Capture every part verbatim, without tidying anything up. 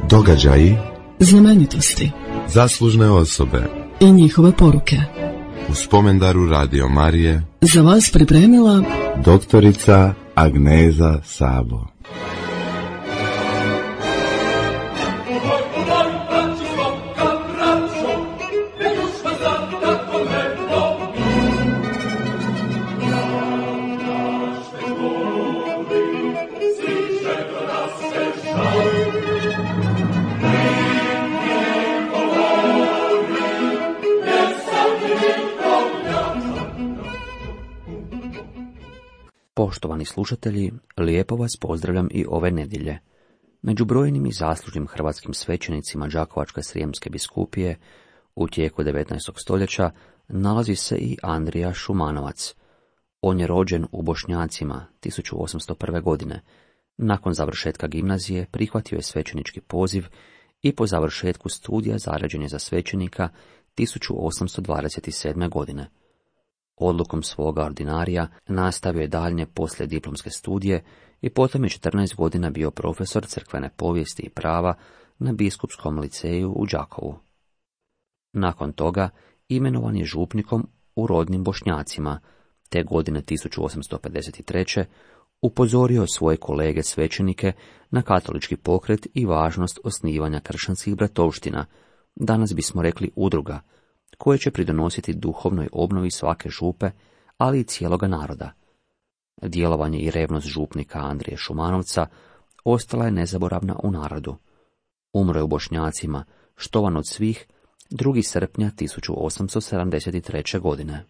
Događaji, znamenitosti, zaslužne osobe i njihove poruke. U spomendaru Radio Marije Za vas pripremila doktorica Agneza Sabo. Poštovani slušatelji, lijepo vas pozdravljam i ove nedjelje. Među brojnim i zaslužnim hrvatskim svećenicima Đakovačko-srijemske biskupije u tijeku devetnaestog stoljeća nalazi se i Andrija Šumanovac. On je rođen u Bošnjacima tisuću osamsto prve. godine. Nakon završetka gimnazije prihvatio je svećenički poziv i po završetku studija zaređen je za svećenika tisuću osamsto dvadeset sedme. godine. Odlukom svoga ordinarija nastavio je daljnje poslijediplomske studije i potom je četrnaest godina bio profesor crkvene povijesti i prava na biskupskom liceju u Đakovu. Nakon toga imenovan je župnikom u rodnim Bošnjacima, te godine tisuću osamsto pedeset treće. upozorio svoje kolege svećenike na katolički pokret i važnost osnivanja kršćanskih bratovština, danas bismo rekli udruga, koje će pridonositi duhovnoj obnovi svake župe, ali i cijeloga naroda. Djelovanje i revnost župnika Andrije Šumanovca ostala je nezaboravna u narodu. Umro je u Bošnjacima, štovan od svih, drugog srpnja tisuću osamsto sedamdeset treće. godine.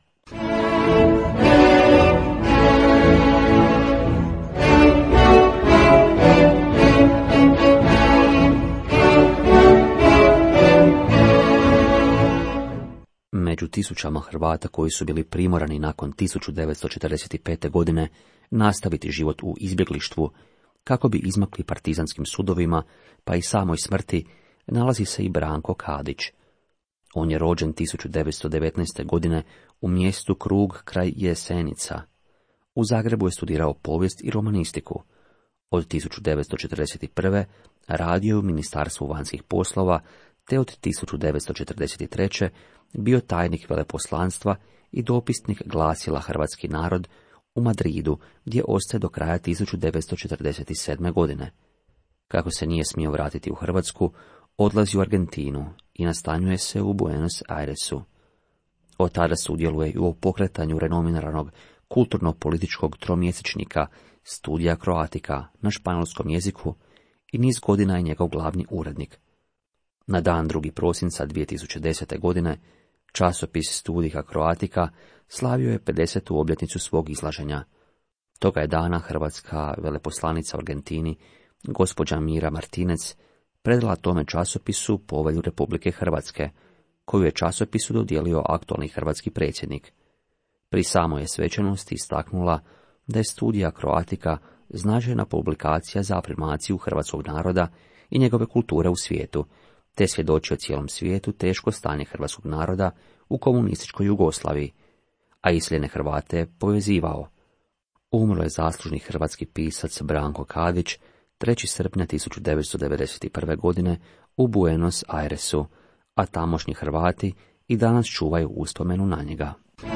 Među tisućama Hrvata koji su bili primorani nakon tisuću devetsto četrdeset pete. godine nastaviti život u izbjeglištvu, kako bi izmakli partizanskim sudovima, pa i samoj smrti, nalazi se i Branko Kadić. On je rođen tisuću devetsto devetnaeste. godine u mjestu Krug kraj Jesenica. U Zagrebu je studirao povijest i romanistiku. Od tisuću devetsto četrdeset prve. radio je u Ministarstvu vanjskih poslova, te od tisuću devetsto četrdeset treće. bio tajnik veleposlanstva i dopisnik glasila Hrvatski narod u Madridu, gdje ostaje do kraja tisuću devetsto četrdeset sedme. godine. Kako se nije smio vratiti u Hrvatsku, odlazi u Argentinu i nastanjuje se u Buenos Airesu. Od tada sudjeluje i u pokretanju renomiranog kulturno-političkog tromjesečnika Studija Croatica na španjolskom jeziku i niz godina je njegov glavni urednik. Na dan drugog prosinca dvije tisuće desete. godine časopis Studija Croatica slavio je pedesetu obljetnicu svog izlaženja. Toga je dana hrvatska veleposlanica u Argentini, gospođa Mira Martinez, predala tome časopisu povelju Republike Hrvatske, koju je časopisu dodijelio aktualni hrvatski predsjednik. Pri samoj je svečanosti istaknula da je Studija Croatica značajna publikacija za afirmaciju hrvatskog naroda i njegove kulture u svijetu, te svjedoči o cijelom svijetu teško stanje hrvatskog naroda u komunističkoj Jugoslaviji, a iseljene Hrvate je povezivao. Umro je zaslužni hrvatski pisac Branko Kadić trećeg srpnja tisuću devetsto devedeset prve. godine u Buenos Airesu, a tamošnji Hrvati i danas čuvaju uspomenu na njega.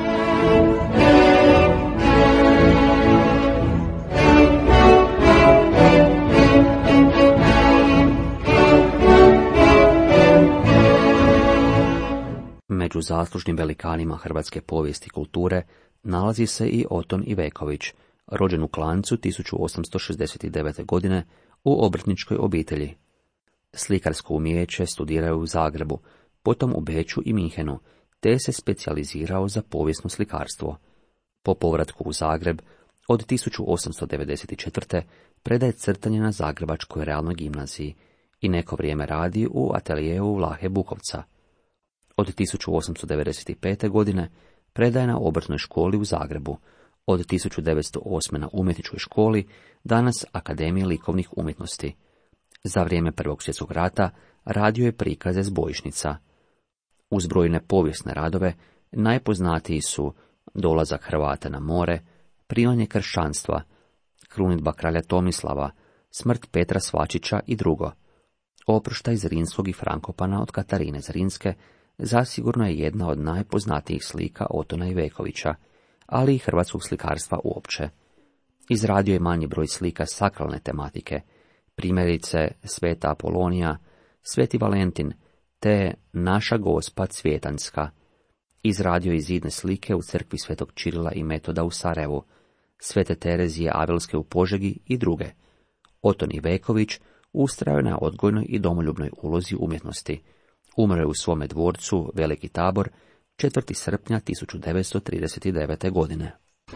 Među zaslužnim velikanima hrvatske povijesti i kulture nalazi se i Oton Iveković, rođen u Klanjcu tisuću osamsto šezdeset devete. godine u obrtničkoj obitelji. Slikarsko umijeće studirao je u Zagrebu, potom u Beču i Minhenu, te se specijalizirao za povijesno slikarstvo. Po povratku u Zagreb od tisuću osamsto devedeset četvrte. predaje crtanje na Zagrebačkoj realnoj gimnaziji i neko vrijeme radi u ateljeu Vlahe Bukovca. Od tisuću osamsto devedeset pete. godine predaje na obrtnoj školi u Zagrebu, od tisuću devetsto osme. na umjetničkoj školi, danas Akademije likovnih umjetnosti. Za vrijeme Prvog svjetskog rata radio je prikaze s bojišnica. Uz brojne povijesne radove najpoznatiji su Dolazak Hrvata na more, Primanje kršćanstva, Krunidba kralja Tomislava, Smrt Petra Svačića i drugo. Oproštaj Zrinskog i Frankopana od Katarine Zrinske zasigurno je jedna od najpoznatijih slika Otona Ivekovića, ali i hrvatskog slikarstva uopće. Izradio je manji broj slika sakralne tematike, primjerice Sveta Apolonija, Sveti Valentin, te Naša Gospa Cvjetanska. Izradio je zidne slike u crkvi Svetog Čirila i Metoda u Sarajevu, Svete Terezije Avelske u Požegi i druge. Oton Iveković ustrajao je na odgojnoj i domoljubnoj ulozi umjetnosti. Umro je u svome dvorcu Veliki Tabor četvrtog srpnja tisuću devetsto trideset devete. godine.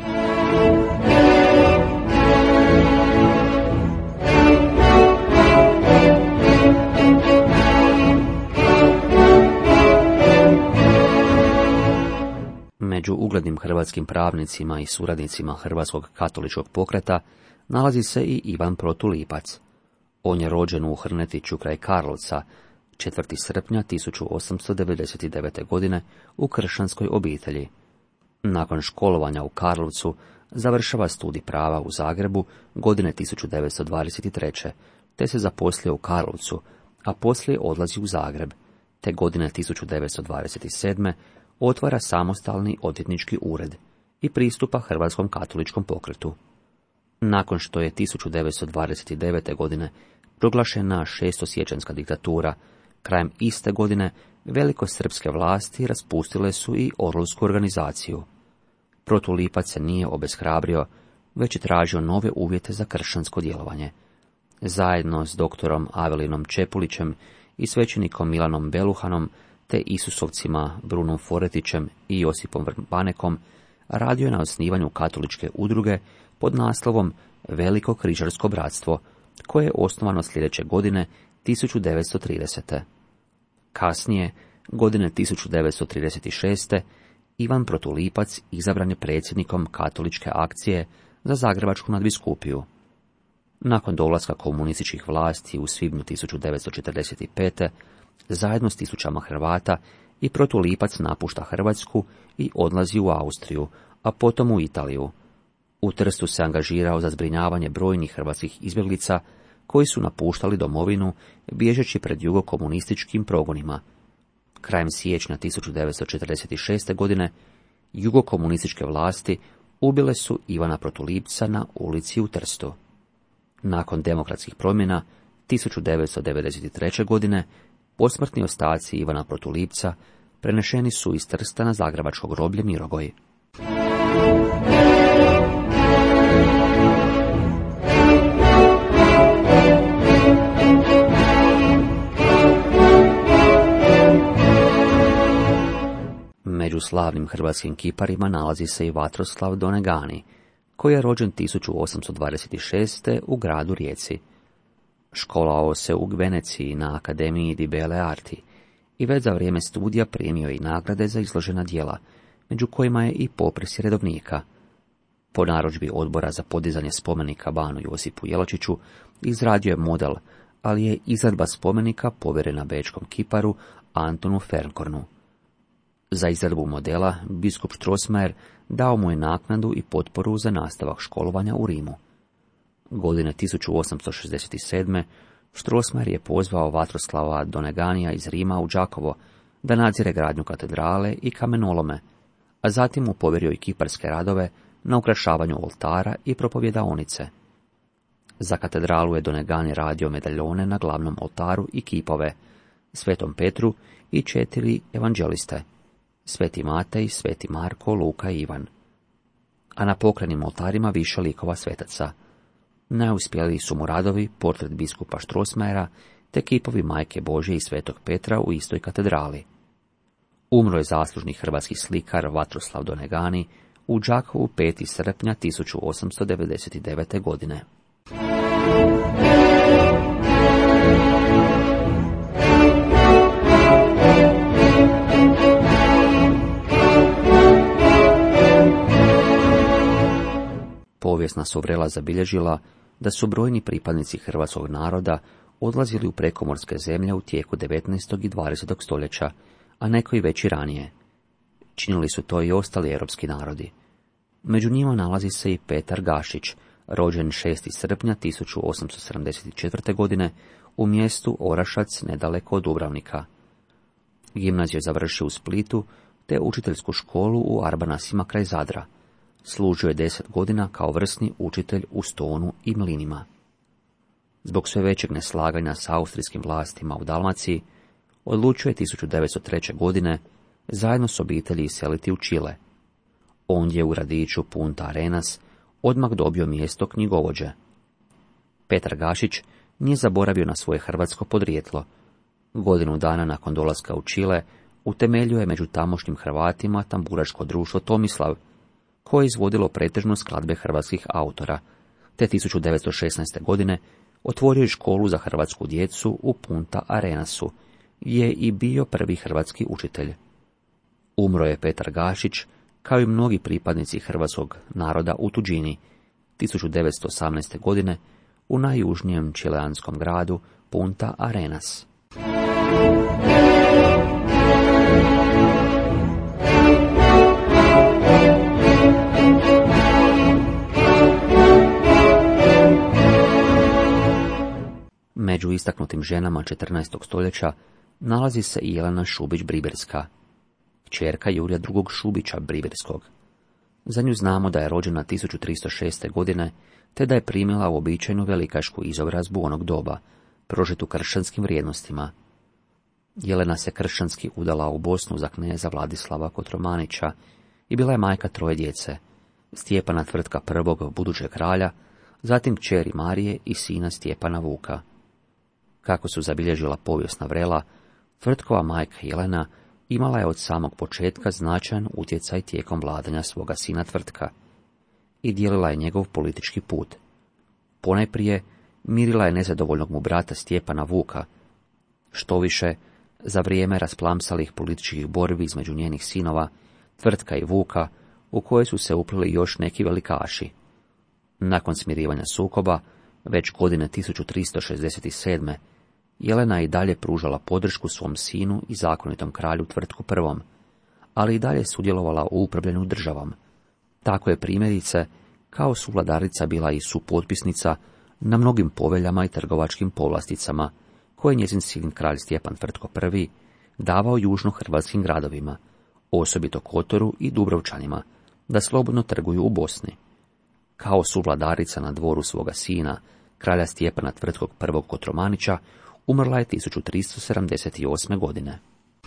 Među uglednim hrvatskim pravnicima i suradnicima Hrvatskog katoličkog pokreta nalazi se i Ivan Protulipac. On je rođen u Hrnetiću kraj Karlovca četvrtog srpnja tisuću osamsto devedeset devete. godine u kršćanskoj obitelji. Nakon školovanja u Karlovcu završava studij prava u Zagrebu godine tisuću devetsto dvadeset treće. te se zaposlio u Karlovcu, a poslije odlazi u Zagreb, te godine tisuću devetsto dvadeset sedme. otvara samostalni odvjetnički ured i pristupa Hrvatskom katoličkom pokretu. Nakon što je tisuću devetsto dvadeset devete. godine proglašena šestosiječanjska diktatura, krajem iste godine velikosrpske vlasti raspustile su i Orlovsku organizaciju. Protulipac se nije obeshrabrio, već je tražio nove uvjete za kršćansko djelovanje. Zajedno s doktorom Avelinom Čepulićem i svećenikom Milanom Beluhanom, te Isusovcima Brunom Foretićem i Josipom Vrbanekom, radio je na osnivanju katoličke udruge pod naslovom Veliko križarsko bratstvo, koje je osnovano sljedeće godine tisuću devetsto tridesete. Kasnije, godine tisuću devetsto trideset šeste. Ivan Protulipac izabran je predsjednikom katoličke akcije za Zagrebačku nadbiskupiju. Nakon dolaska komunističkih vlasti u svibnju tisuću devetsto četrdeset pete. zajedno s tisućama Hrvata i Protulipac napušta Hrvatsku i odlazi u Austriju, a potom u Italiju. U Trstu se angažirao za zbrinjavanje brojnih hrvatskih izbjeglica koji su napuštali domovinu bježeći pred jugokomunističkim progonima. Krajem siječnja tisuću devetsto četrdeset šeste. godine jugokomunističke vlasti ubile su Ivana Protulipca na ulici u Trstu. Nakon demokratskih promjena tisuću devetsto devedeset treće. godine posmrtni ostaci Ivana Protulipca prenešeni su iz Trsta na zagrebačko groblje Mirogoj. Među slavnim hrvatskim kiparima nalazi se i Vatroslav Donegani, koji je rođen tisuću osamsto dvadeset šeste. u gradu Rijeci. Školovao se u Veneciji na Akademiji di Belle Arti i već za vrijeme studija primio i nagrade za izložena djela, među kojima je i popris redovnika. Po narudžbi odbora za podizanje spomenika banu Josipu Jelačiću izradio je model, ali je izradba spomenika povjerena bečkom kiparu Antonu Fernkornu. Za izradbu modela biskup Strossmayer dao mu je naknadu i potporu za nastavak školovanja u Rimu. Godine tisuću osamsto šezdeset sedme. Strossmayer je pozvao Vatroslava Doneganija iz Rima u Đakovo da nadzire gradnju katedrale i kamenolome, a zatim mu povjerio i kiparske radove na ukrašavanju oltara i propovjedaonice. Za katedralu je Donegani radio medaljone na glavnom oltaru i kipove, Svetom Petru i četiri evanđeliste, Sveti Matej, Sveti Marko, Luka i Ivan. A na pokrenim oltarima više likova svetaca. Najuspjeliji su mu radovi portret biskupa Strossmayera te kipovi Majke Božje i Svetog Petra u istoj katedrali. Umro je zaslužni hrvatski slikar Vatroslav Donegani u Đakovu petog srpnja tisuću osamsto devedeset devete. godine. Povijesna su vrela zabilježila da su brojni pripadnici hrvatskog naroda odlazili u prekomorske zemlje u tijeku devetnaestog i dvadesetog stoljeća, a neko i već i ranije. Činili su to i ostali europski narodi. Među njima nalazi se i Petar Gašić, rođen šestog srpnja tisuću osamsto sedamdeset četvrte. godine u mjestu Orašac nedaleko od Dubrovnika. Gimnaziju je završio u Splitu, te učiteljsku školu u Arbanasima kraj Zadra. Služio je deset godina kao vrsni učitelj u Stonu i Mlinima. Zbog sve većeg neslaganja s austrijskim vlastima u Dalmaciji, odlučio je tisuću devetsto treće. godine zajedno s obitelji iseliti u Čile. Ondje u gradiću Punta Arenas odmah dobio mjesto knjigovođe. Petar Gašić nije zaboravio na svoje hrvatsko podrijetlo. Godinu dana nakon dolaska u Čile utemeljio je među tamošnjim Hrvatima tamburaško društvo Tomislav, koje je izvodilo pretežno skladbe hrvatskih autora, te tisuću devetsto šesnaeste. godine otvorio je školu za hrvatsku djecu u Punta Arenasu, gdje je i bio prvi hrvatski učitelj. Umro je Petar Gašić, kao i mnogi pripadnici hrvatskog naroda u tuđini, tisuću devetsto osamnaeste. godine u najjužnijem čileanskom gradu Punta Arenas. Među istaknutim ženama četrnaestog. stoljeća nalazi se i Jelena Šubić-Briberska, kćerka Jurija drugog. Šubića Briberskog. Za nju znamo da je rođena tisuću tristo šeste. godine, te da je primila uobičajenu velikašku izobrazbu onog doba, prožitu kršćanskim vrijednostima. Jelena se kršćanski udala u Bosnu za kneza Vladislava Kotromanića i bila je majka troje djece, Stjepana Tvrtka prvog budućeg kralja, zatim kćeri Marije i sina Stjepana Vuka. Kako su zabilježila povijesna vrela, Tvrtkova majka Jelena imala je od samog početka značajan utjecaj tijekom vladanja svoga sina Tvrtka i dijelila je njegov politički put. Ponajprije mirila je nezadovoljnog mu brata Stjepana Vuka, štoviše, za vrijeme rasplamsalih političkih borbi između njenih sinova, Tvrtka i Vuka, u koje su se upleli još neki velikaši. Nakon smirivanja sukoba, već godine tisuću tristo šezdeset sedme. Jelena je i dalje pružala podršku svom sinu i zakonitom kralju Tvrtku prvom, ali i dalje sudjelovala u upravljanju državom. Tako je primjerice, kao suvladarica bila i supotpisnica na mnogim poveljama i trgovačkim povlasticama, koje je njezin sin kralj Stjepan Tvrtko prvi davao južno-hrvatskim gradovima, osobito Kotoru i Dubrovčanima, da slobodno trguju u Bosni. Kao suvladarica na dvoru svoga sina, kralja Stjepana Tvrtkog prvog Kotromanića, umrla je tisuću tristo sedamdeset osme. godine.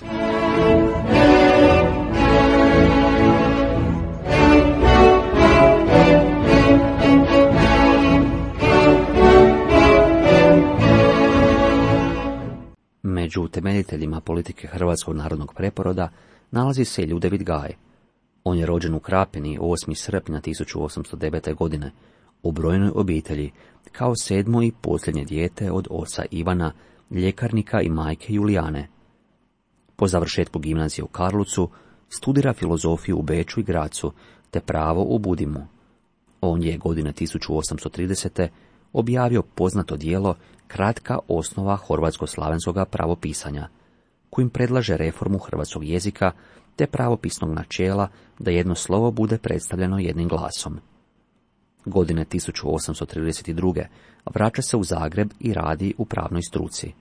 Među utemeljiteljima politike Hrvatskog narodnog preporoda nalazi se Ljudevit Gaj. On je rođen u Krapini osmog srpnja tisuću osamsto devete. godine, u brojnoj obitelji, kao sedmo i posljednje dijete od oca Ivana, ljekarnika i majke Julijane. Po završetku gimnazije u Karlovcu studira filozofiju u Beču i Gracu, te pravo u Budimu. On je godine tisuću osamsto tridesete. objavio poznato djelo Kratka osnova horvatsko-slavenskog pravopisanja, kojim predlaže reformu hrvatskog jezika te pravopisnog načela da jedno slovo bude predstavljeno jednim glasom. Godine tisuću osamsto trideset druge. vraća se u Zagreb i radi u pravnoj struci.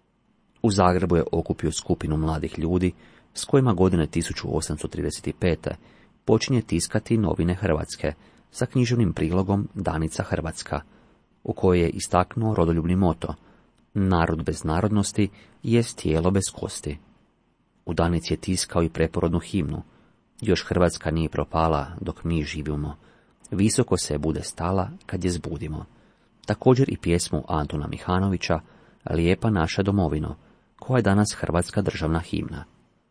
U Zagrebu je okupio skupinu mladih ljudi s kojima godine tisuću osamsto trideset pete. počinje tiskati Novine Hrvatske sa književnim prilogom Danica Hrvatska, u kojoj je istaknuo rodoljubni moto: narod bez narodnosti jest tijelo bez kosti. U Danici je tiskao i preporodnu himnu: još Hrvatska nije propala dok mi živimo, visoko se bude stala kad je zbudimo. Također i pjesmu Antuna Mihanovića Lijepa naša domovino, koja je danas hrvatska državna himna.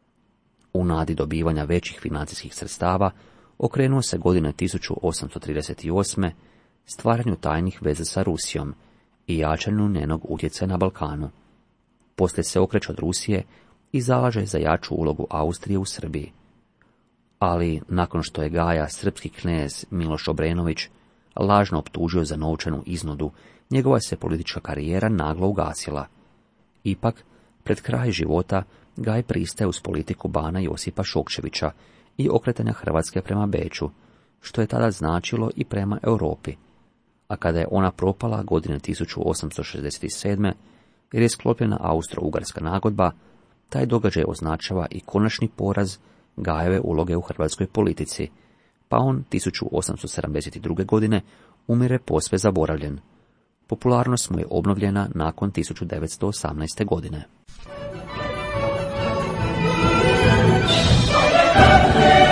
U nadi dobivanja većih financijskih sredstava okrenuo se godine tisuću osamsto trideset osme. stvaranju tajnih veza sa Rusijom i jačanju njenog utjecaja na Balkanu. Poslije se okreće od Rusije i zalaže za jaču ulogu Austrije u Srbiji. Ali nakon što je Gaja srpski knez Miloš Obrenović lažno optužio za novčanu iznudu, njegova se politička karijera naglo ugasila. Ipak, pred kraj života Gaj pristaje uz politiku bana Josipa Šokčevića i okretanja Hrvatske prema Beču, što je tada značilo i prema Europi, a kada je ona propala godine tisuću osamsto šezdeset sedme, jer je sklopljena Austro-Ugarska nagodba, taj događaj označava i konačni poraz Gajeve uloge u hrvatskoj politici, pa on tisuću osamsto sedamdeset druge. godine umire posve zaboravljen. Popularnost mu je obnovljena nakon tisuću devetsto osamnaeste. godine.